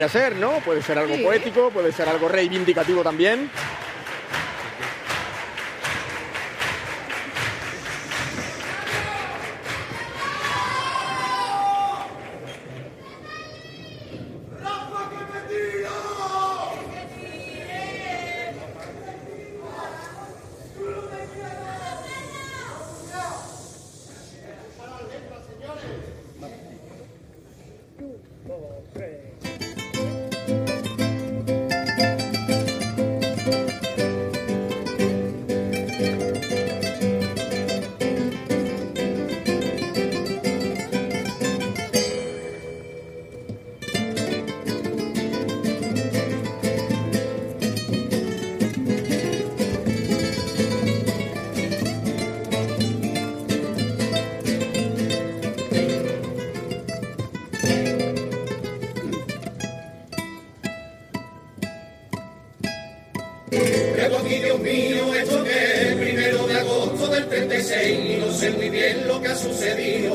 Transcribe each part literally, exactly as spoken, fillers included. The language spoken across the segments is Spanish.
hacer, ¿no? Puede ser algo Sí. poético, puede ser algo reivindicativo también. Luego aquí, Dios mío, esto que es el primero de agosto del treinta y seis, y no sé muy bien lo que ha sucedido.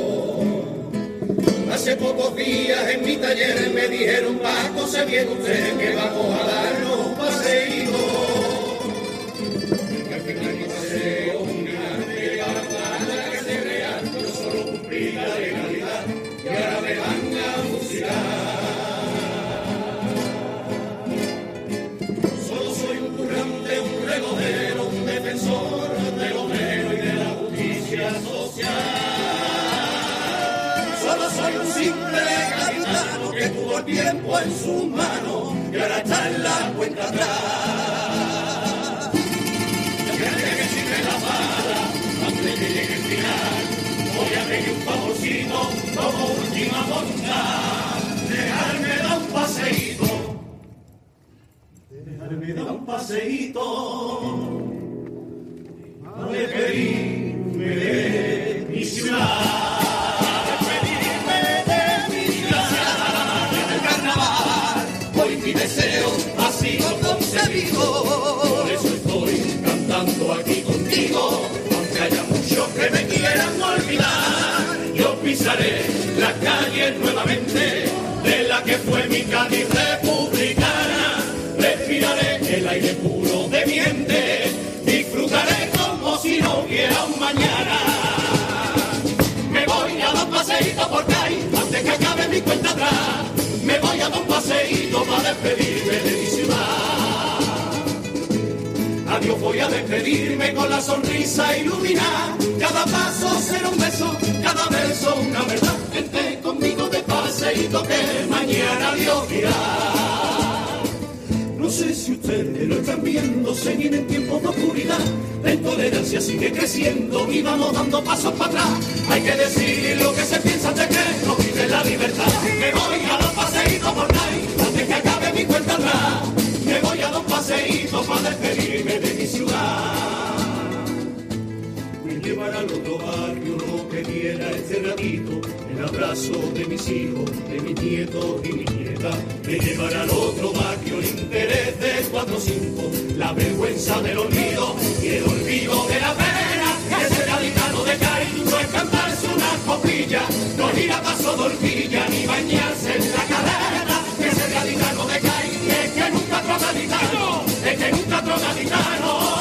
Hace pocos días en mi taller me dijeron, Paco, se viene usted que vamos a darnos un paseíto. Que al final mi paseo, una regalada que se crea, yo solo cumplí la legalidad y ahora me van a fusilar. Un defensor del obrero y de la justicia social. Solo soy un simple gaditano que tuvo el tiempo en sus manos y ahora está en la cuenta atrás. Desde que sirve la bala, antes que llegue el final, voy a pedir un favorcito como última voluntad. Dejarme dar un paseíto. Dejarme dar un paseíto. A despedirme de mi ciudad, a despedirme de mi ciudad. En el carnaval, hoy mi deseo ha sido concedido. Por eso estoy cantando aquí contigo, aunque haya muchos que me quieran olvidar. Yo pisaré las calles nuevamente de la que fue mi Cádiz republicana. Respiraré el aire puro de miente, disfrutaré como si no hubiera un mañana. Me voy a dar un paseíto por Cádiz antes que acabe mi cuenta atrás. Me voy a dar un paseíto para despedirme de mi ciudad. Adiós, voy a despedirme con la sonrisa iluminada. Cada paso será un beso, cada verso una verdad. Vente conmigo de paseíto que mañana Dios dirá. No sé si ustedes lo están viendo, seguir en tiempos de oscuridad. La intolerancia sigue creciendo y vamos dando pasos para atrás. Hay que decir lo que se piensa antes que no vive la libertad. Me voy a dar paseíto por ahí antes que acabe mi cuenta atrás. Me voy a dar un paseíto para despedirme de mi ciudad. Me llevará al otro barrio lo que quiera este ratito. El abrazo de mis hijos, de mis nietos y mi nieta. Me llevará al otro barrio el interés de cuatro cinco, la vergüenza del olvido y el olvido de la pena. Que ese gaditano de Cádiz no es cantarse una copilla, no ir a paso de horquilla ni bañarse en la cadena. Que ese gaditano de Cádiz es que nunca otro gaditano, es que nunca otro gaditano.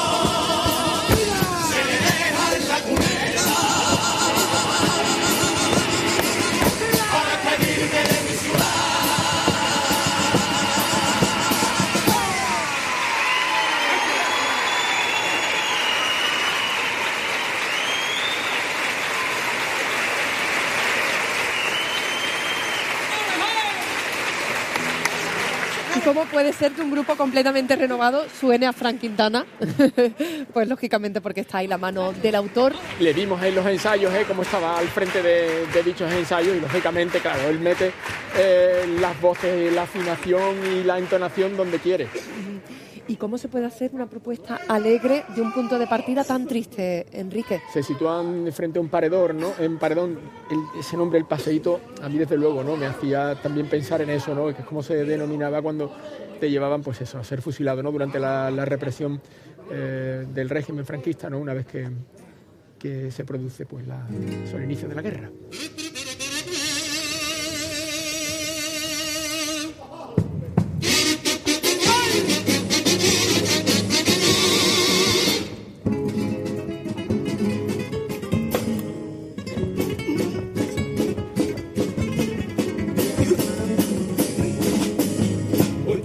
¿Cómo puede ser que un grupo completamente renovado suene a Frank Quintana? Pues lógicamente porque está ahí la mano del autor. Le vimos en los ensayos, ¿eh? Cómo estaba al frente de, de dichos ensayos y lógicamente, claro, él mete eh, las voces, la afinación y la entonación donde quiere. ¿Y cómo se puede hacer una propuesta alegre de un punto de partida tan triste, Enrique? Se sitúan frente a un paredor, ¿no? En paredón, el, ese nombre, el paseíto, a mí desde luego, ¿no? Me hacía también pensar en eso, ¿no? Que es como se denominaba cuando te llevaban, pues eso, a ser fusilado, ¿no? Durante la, la represión eh, del régimen franquista, ¿no? Una vez que, que se produce, pues, la, el inicio de la guerra.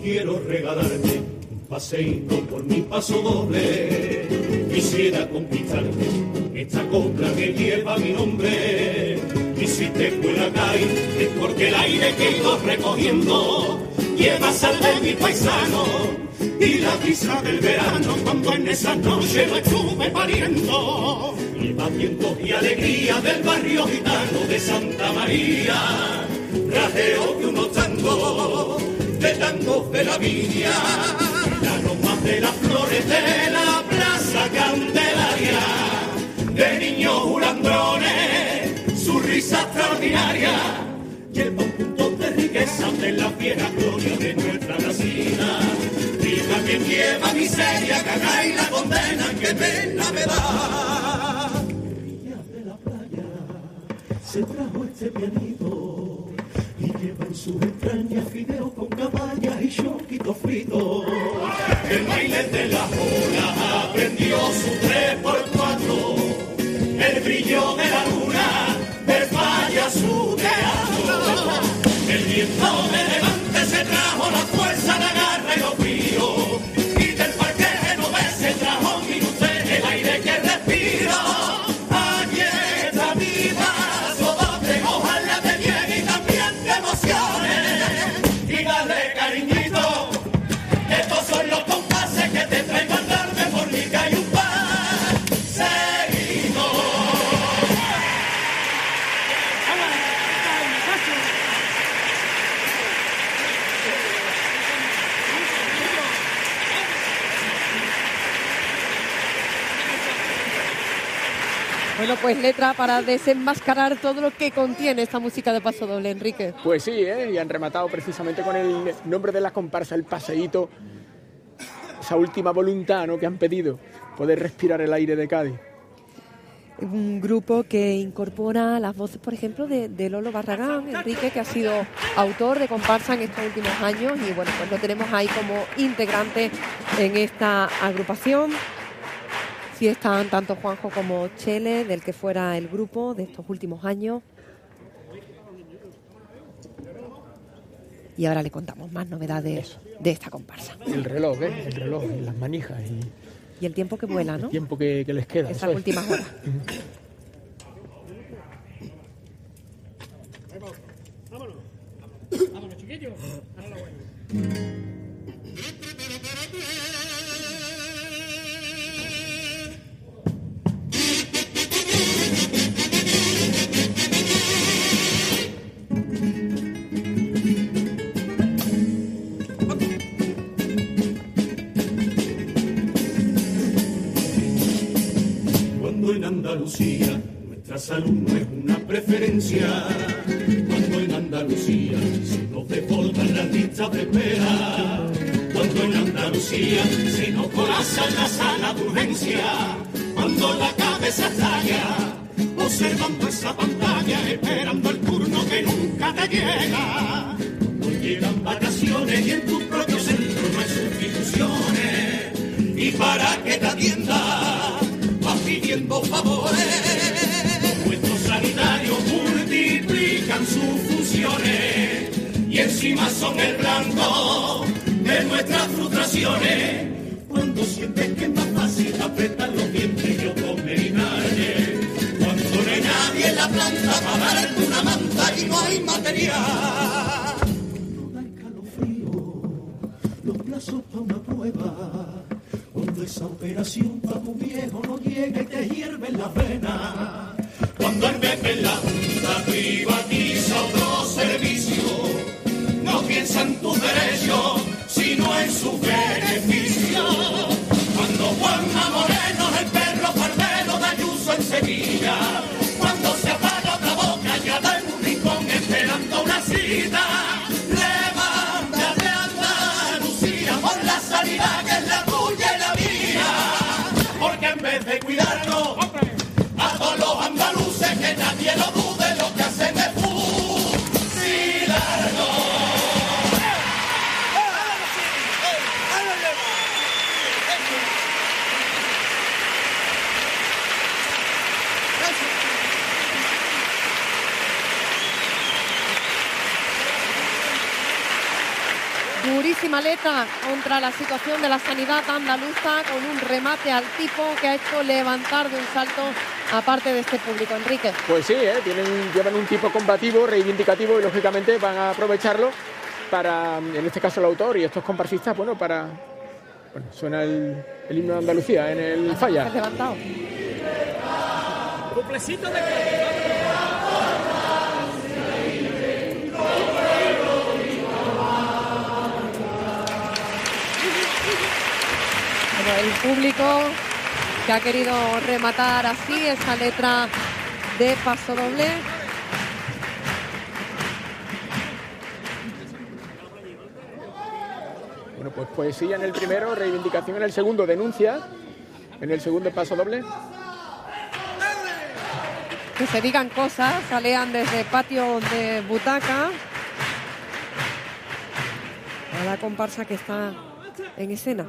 quiero regalarte un paseíto por mi paso doble. Quisiera conquistarte esta copla que lleva mi nombre. Y si te cuela caer es porque el aire que he ido recogiendo lleva sal de mi paisano y la brisa del verano cuando en esa noche lo estuve pariendo. Lleva viento y alegría del barrio gitano de Santa María, rajeo de unos tangos, de tangos de la viña, el aroma de las flores de la plaza Candelaria, de niños hulandrones, su risa extraordinaria, lleva un punto de riqueza de la fiera gloria de nuestra nacida. Y también lleva miseria, caga y la condena que pena me da. De la playa se trajo este pianito y lleva en sus entrañas fideos con caballas y choquitos fritos. El baile de la ola aprendió su tres por cuatro, el brillo de la luna desmaya su teatro. El viento de levante se trajo la fuerza, la garra y los bríos, y del parque genovés se trajo mi luce, el aire que respiro. Aquí está mi vaso doble, ojalá te llegue y también te emociones. Y dale cariñito, estos son los compases que te traigo a darme por mi calle un par seguido. Bueno, pues letra para desenmascarar todo lo que contiene esta música de Paso Doble, Enrique. Pues sí, ¿eh? Y han rematado precisamente con el nombre de la comparsa, el paseíto, esa última voluntad, ¿no?, que han pedido, poder respirar el aire de Cádiz. Un grupo que incorpora las voces, por ejemplo, de, de Lolo Barragán, Enrique, que ha sido autor de comparsa en estos últimos años y bueno, pues lo tenemos ahí como integrante en esta agrupación. Sí están tanto Juanjo como Chele, del que fuera el grupo de estos últimos años. Y ahora le contamos más novedades Eso. de esta comparsa. El reloj, ¿eh? El reloj y las manijas y... Y el tiempo que vuela, ¿no? El tiempo que, que les queda. Esas últimas horas. Vámonos. Vámonos, chiquillos. Ahora la vuelta. En Andalucía nuestra salud no es una preferencia, cuando en Andalucía se nos desbordan las listas de espera, cuando en Andalucía se nos colapsan las salas de urgencia, cuando la cabeza estalla observando esa pantalla, esperando el turno que nunca te llega, cuando llegan vacaciones y en tu propio centro no hay sustituciones, y para que te atienda pidiendo favores, nuestros sanitarios multiplican sus funciones y encima son el blanco de nuestras frustraciones. Cuando sientes que es más fácil apretar los dientes y automeritarte, cuando no hay nadie en la planta para darte una manta y no hay material, no da escalofrío los plazos para una prueba. Cuando esa operación para tu viejo no llega y te hierve la vena, cuando el Pepe en la Junta privatiza otro servicio, no piensa en tus derechos, sino en su beneficio. Cuando Juanma Moreno es el perro barbero de Ayuso en Sevilla, cuando se apaga otra boca ya da en un rincón esperando una cita, levántate Andalucía por la sanidad que es la tuya y la mía, porque en vez de cuidarnos a todos los andaluces, que nadie lo dude, lo que hacen es fusilarnos. Durísima letra contra la situación de la sanidad andaluza, con un remate al tipo que ha hecho levantar de un salto a parte de este público, Enrique. Pues sí, ¿eh? Tienen, llevan un tipo combativo, reivindicativo, y lógicamente van a aprovecharlo para, en este caso el autor y estos comparsistas, bueno, para... Bueno, suena el, el himno de Andalucía en el falla. Has levantado. Cuplecito de... Bueno, el público que ha querido rematar así esa letra de Paso Doble. Bueno, pues poesía en el primero, reivindicación en el segundo, denuncia en el segundo Paso Doble. Que se digan cosas, salean desde patio de butaca a la comparsa que está en escena.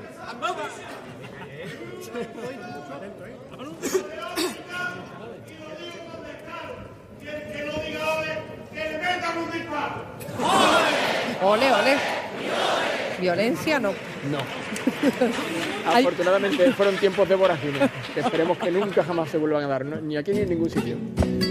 Ole, ole. Violencia no. No. Afortunadamente fueron tiempos de vorágine, que esperemos que nunca jamás se vuelvan a dar, ¿no? Ni aquí ni en ningún sitio.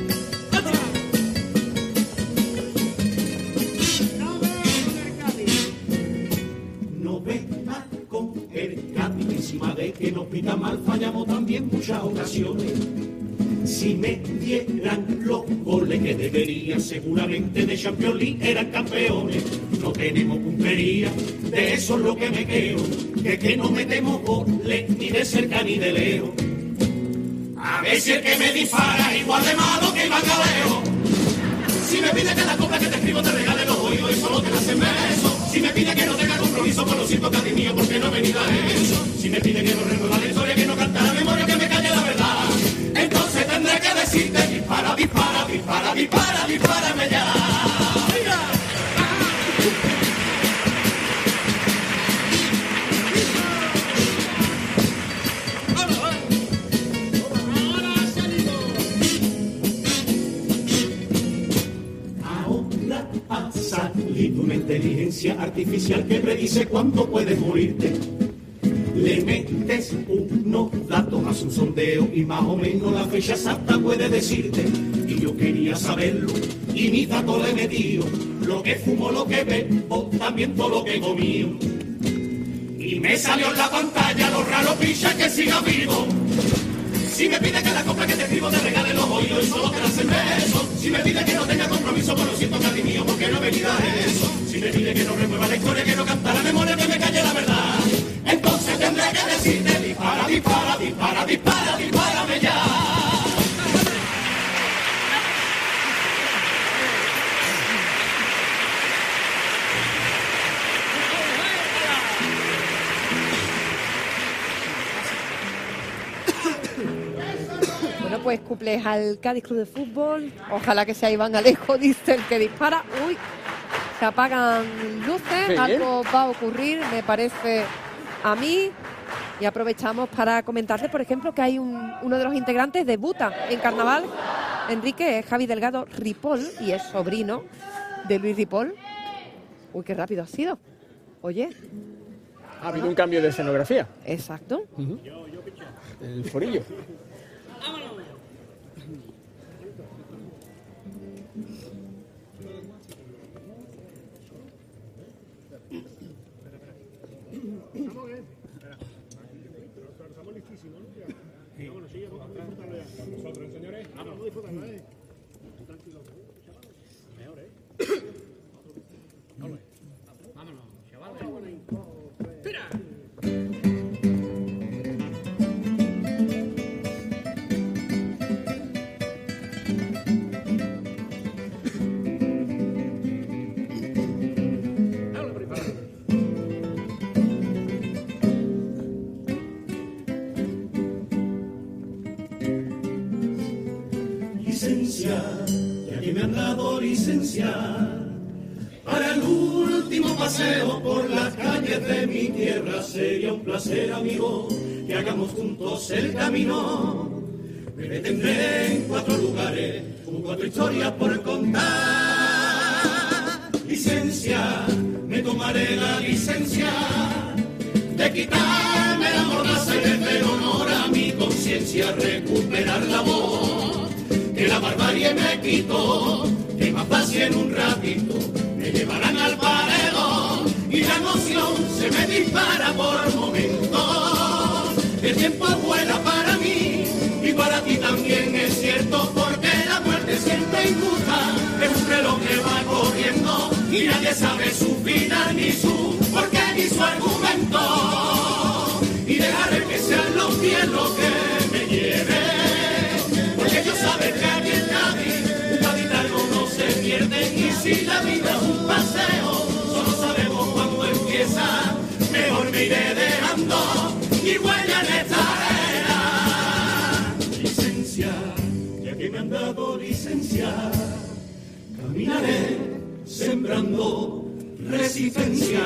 No venga con el Cádiz, encima de que nos pita mal, fallamos también muchas ocasiones. Si me dieran los goles que deberían, seguramente de Champions League eran campeones. No tenemos puntería, de eso es lo que me quejo, que que no metemos goles ni de cerca ni de lejos. A ver si el que me dispara es igual de malo que el Mangaleo. Si me pide que la copla que te escribo te regale los oídos y solo te la hacen beso. Si me pide que no tenga compromiso con los siento Cádiz mío porque no he venido a eso. Si me pide que no renueva la historia, que no canta la memoria, que me calle la verdad. Entonces tendré que decirte dispara, dispara, dispara, dispara, dispárame ya. Ahora ha salido una inteligencia artificial que predice cuándo puedes morirte. Le metes unos datos, hace un sondeo y más o menos la fecha exacta puede decirte. Y yo quería saberlo y mis datos le he metido. Lo que fumo, lo que bebo, también todo lo que he comido. Y me salió en la pantalla los raros pichas que siga vivo. Si me pide que la compra que te escribo te regale los oídos y solo te la hacen beso. Si me pide que no tenga compromiso con lo siento Cádiz mío porque no he venido a eso. Si me pide que no remueva la historia, que no canta la memoria, que me calle la verdad. Entonces tendré que decirte dispara, dispara, dispara, dispara, dispárame ya. Bueno, pues cumples al Cádiz Club de Fútbol. Ojalá que sea Iván Alejo, dice el que dispara. Uy, se apagan luces, sí, algo va a ocurrir, me parece a mí. Y aprovechamos para comentarles, por ejemplo, que hay un, uno de los integrantes debuta en carnaval. Enrique es Javi Delgado Ripoll y es sobrino de Luis Ripoll. Uy, qué rápido ha sido. Oye. Ha habido un cambio de escenografía. Exacto. Uh-huh. El forillo. Estamos listísimos, ¿no? Bueno, sí, vamos a disfrutarlo ya. Con nosotros, señores. Vamos a disfrutarlo, ¿eh? Tranquilo. Mejor, ¿eh? Vámonos, chavales. ¡Tira! Ya que me han dado licencia para el último paseo por las calles de mi tierra, sería un placer, amigo, que hagamos juntos el camino. Me detendré en cuatro lugares, con cuatro historias por contar. Licencia, me tomo tomaré la licencia de quitarme la mordaza y de hacer honor a mi conciencia, recuperar la voz que la barbarie me quitó, que más fácil en un ratito me llevarán al paredón y la emoción se me dispara por momentos. El tiempo vuela para mí y para ti también es cierto, porque la muerte siempre injusta, es un reloj que va corriendo y nadie sabe su final ni su porqué ni su argumento. Y dejaré que sean los pies los que me lleven, porque yo sabe que aquí en Cádiz un gaditano no se pierde, y si la vida es un paseo solo sabemos cuándo empieza, mejor me iré dejando mi huella en esta arena. Licencia, ya que me han dado licencia, caminaré sembrando resistencia.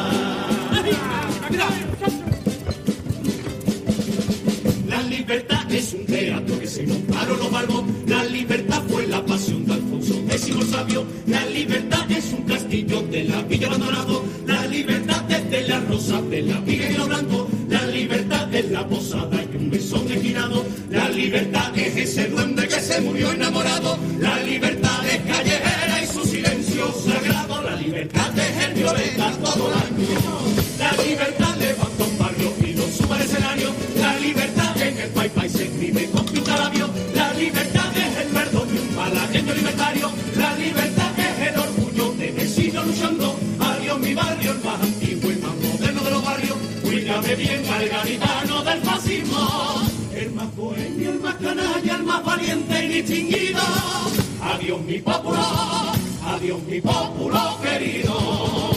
La libertad es un teatro que se montaron los barbos. La libertad fue la pasión de Alfonso X el Sabio. La libertad es un castillo de la villa abandonado. La libertad es de las rosas de la viga y lo blanco. La libertad es la posada y un mesón esquinado. La libertad es ese duende que se murió enamorado. La libertad es callejera y su silencio sagrado. La libertad es el violeta todo el año. La libertad levanta un barrio y lo sube al escenario. La libertad en el Pai Pai se escribe con pintalabio. La libertad es el perdón de un malagueño libertario. La libertad es el orgullo de vecino luchando. Adiós mi barrio, el más antiguo y más moderno de los barrios. Cuídame bien al gaditano del fascismo, el más bohemio, el más canalla, el más valiente y distinguido. Adiós mi pueblo, adiós mi pueblo querido.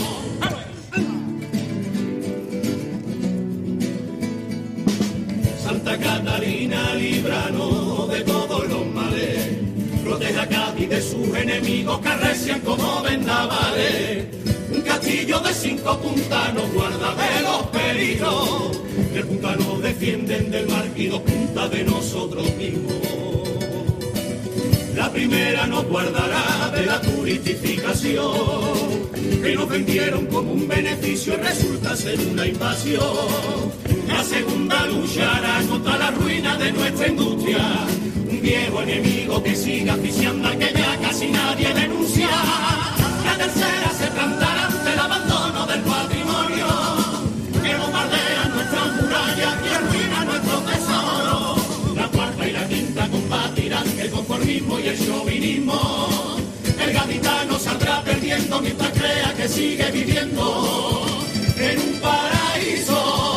Santa Catarina, líbranos de todos los males, proteja a Cádiz de sus enemigos que arrecian como vendavales. Un castillo de cinco puntas nos guarda de los peligros, tres puntas nos defienden del mar y dos puntas de nosotros mismos. La primera nos guardará de la turistificación, que nos vendieron como un beneficio y resulta ser una invasión. La segunda luchará contra la ruina de nuestra industria, un viejo enemigo que siga asfixiando a que ya casi nadie denuncia. La tercera se plantará ante el abandono del patrimonio, que bombardea nuestras murallas y arruina nuestro tesoro. La cuarta y la quinta combatirán el conformismo y el chauvinismo. El gaditano saldrá perdiendo mientras crea que sigue viviendo en un paraíso.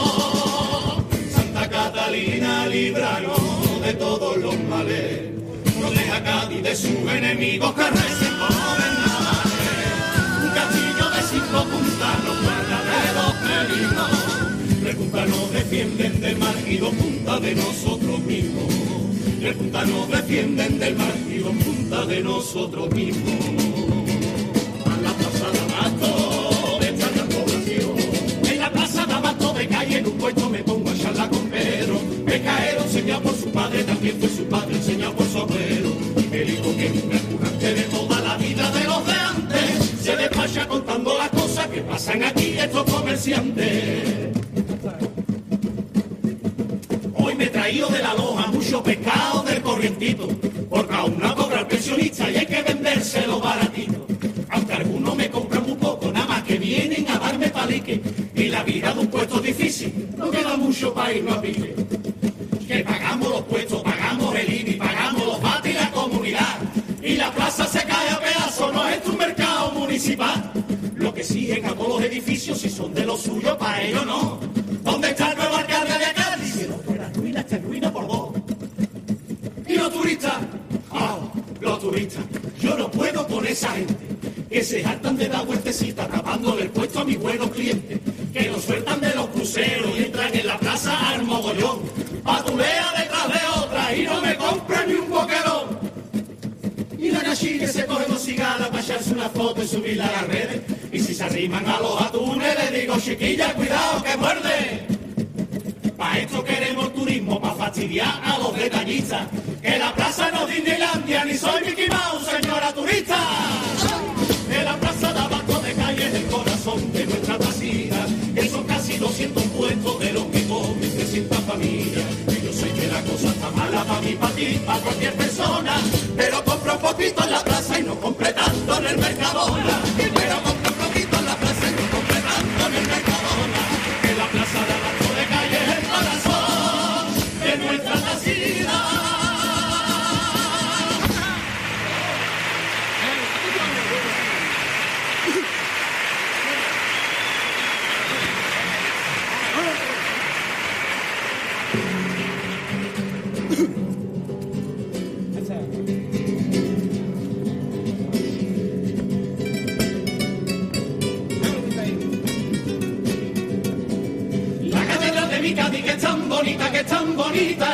Santa Catalina, líbranos de todos los males, proteja a Cádiz de sus enemigos que recen como vendavales. Un castillo de cinco puntas nos guarda de los peligros, tres puntas nos defienden del mar y dos puntas de nosotros mismos. Tres puntas nos defienden del mar y dos puntas de nosotros mismos. A la plaza de Abasto de esta gran población, en la plaza de Abasto de calle en un puesto me pongo a charlar con Pedro. Pecaero enseñado por su padre, también fue su padre enseñado por su abuelo. El hijo que nunca es curante de toda la vida de los de antes, se despacha contando las cosas que pasan aquí estos comerciantes. Hoy me he traído de la loja mucho pescado del corrientito, porque aún no cobra el pensionista y hay que vendérselo baratito. Aunque algunos me compran muy poco, nada más que vienen a darme palique, y la vida de un puesto difícil, no queda mucho para irnos a pique. Que pagamos los puestos, pagamos el I B I, pagamos los bates y la comunidad, y la plaza se cae a pedazos, no es un mercado municipal. Lo que exigen a todos los edificios, si son de los suyos, para ellos no. ¿Dónde está el nuevo alcalde de Cádiz? Si no fuera ruina, está ruina por dos. ¿Y los turistas? Ah, los turistas. Yo no puedo con esa gente que se hartan de dar vueltecitas tapándole el puesto a mis buenos clientes, que nos sueltan de los cruceros y entran en la plaza al mogollón, patulea detrás de otra y no me compran ni un boquerón. Y la cachi que se coge dos cigalas para echarse una foto y subirla a las redes, y si se arriman a los atunes le digo, chiquilla, cuidado que muerde. Pa' esto queremos turismo, pa' fastidiar a los detallistas, que la plaza no es Disneylandia, ni soy Mickey Mouse, señora turista. Que la plaza de Abasto de calle es el corazón de a cualquier persona, pero compra un poquito en la plaza y no compre tanto en el Mercadona. Pero compra un poquito en la plaza y no compre tanto en el Mercadona, que la plaza de abajo de calle es el corazón de nuestra nacida. Mi Cádiz, que es tan bonita, que es tan bonita,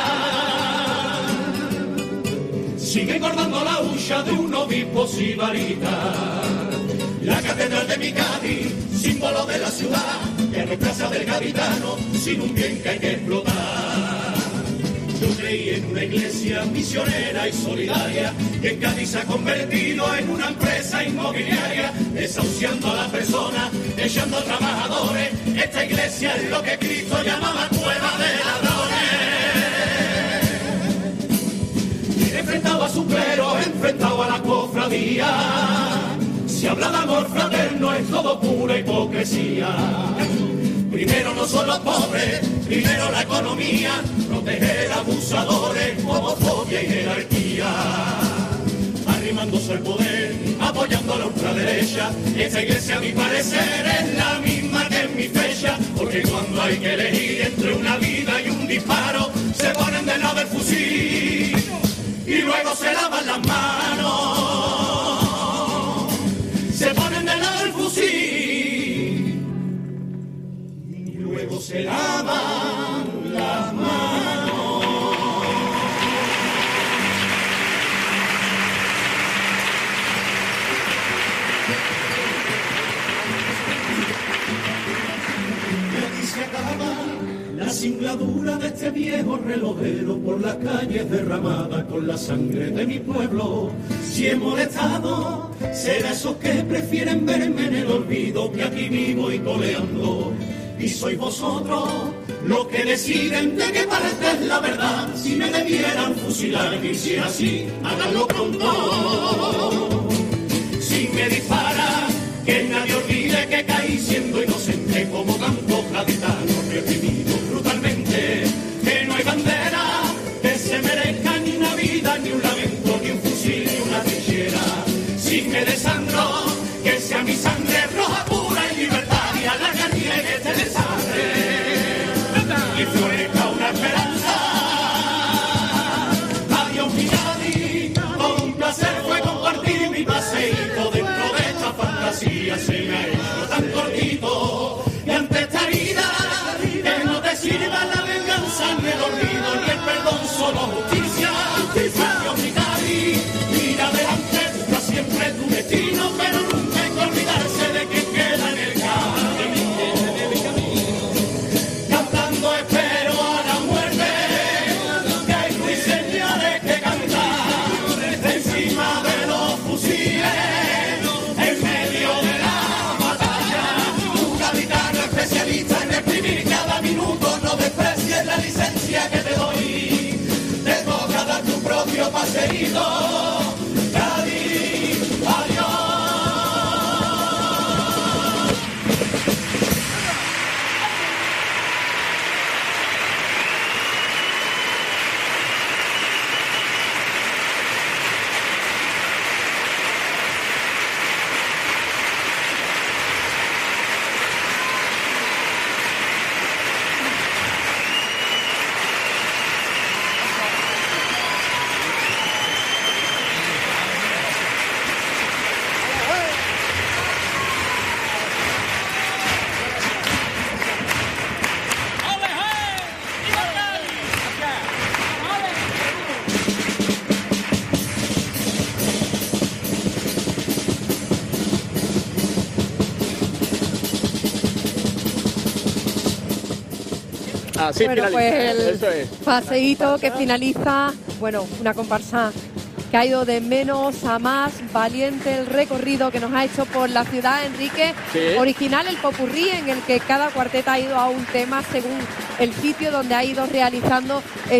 sigue engordando la hucha de un obispo sibarita. La catedral de mi Cádiz, símbolo de la ciudad, que no es casa del gaditano, sin un bien que hay que explotar. Yo creí en una iglesia misionera y solidaria, que en Cádiz se ha convertido en una empresa inmobiliaria, desahuciando a las personas, echando a trabajadores. Esta iglesia es lo que Cristo llamaba cueva de ladrones. Enfrentado a su clero, enfrentado a la cofradía, si habla de amor fraterno es todo pura hipocresía. Primero no son los pobres, primero la economía, proteger abusadores, homofobia y jerarquía. Arrimándose al poder, apoyando a la ultraderecha, esta iglesia a mi parecer es la misma que en mi fecha, porque cuando hay que elegir entre una vida y un disparo, se ponen del lado del fusil y luego se lavan las manos. Se ponen del lado del fusil y luego se lavan las manos. Y aquí se acaba la singladura de este viejo relojero por las calles derramadas con la sangre de mi pueblo. Si he molestado, será esos que prefieren verme en el olvido, que aquí vivo y coleando. Y sois vosotros los que deciden de qué parte es la verdad. Si me debieran fusilar, y si es así, háganlo pronto. Si me disparan, que nadie olvide que caí siendo inocente, como tantos gaditanos reprimidos brutalmente. Que no hay bandera que se merezca ni una vida, ni un lamento, ni un fusil, ni una trinchera. Si me desangro, que sea mi sangre roja, pura y libertaria, la que niegue este desastre y florezca una esperanza. Adiós mi Cádiz, con un placer fue compartir mi paseíto dentro de esta fantasía. Se me ha hecho tan cortito y ante esta herida que no te sirva la venganza ni el olvido ni el perdón, solo justicia. Adiós mi Cádiz, mira adelante, busca siempre tu destino, pero nunca hay que olvidarse de quien queda en el camino. Cantando espero a la muerte, que hay ruiseñores que cantan encima de los fusiles, en medio de la batalla. Un gaditano especialista en exprimir cada minuto, no desprecies la licencia que te doy. Te toca dar tu propio paseíto. Cádiz, adiós. Así Bueno, finaliza. pues el Eso es. paseíto que finaliza, bueno, una comparsa que ha ido de menos a más, valiente el recorrido que nos ha hecho por la ciudad, Enrique. Sí. Original el popurrí en el que cada cuarteta ha ido a un tema según el sitio donde ha ido realizando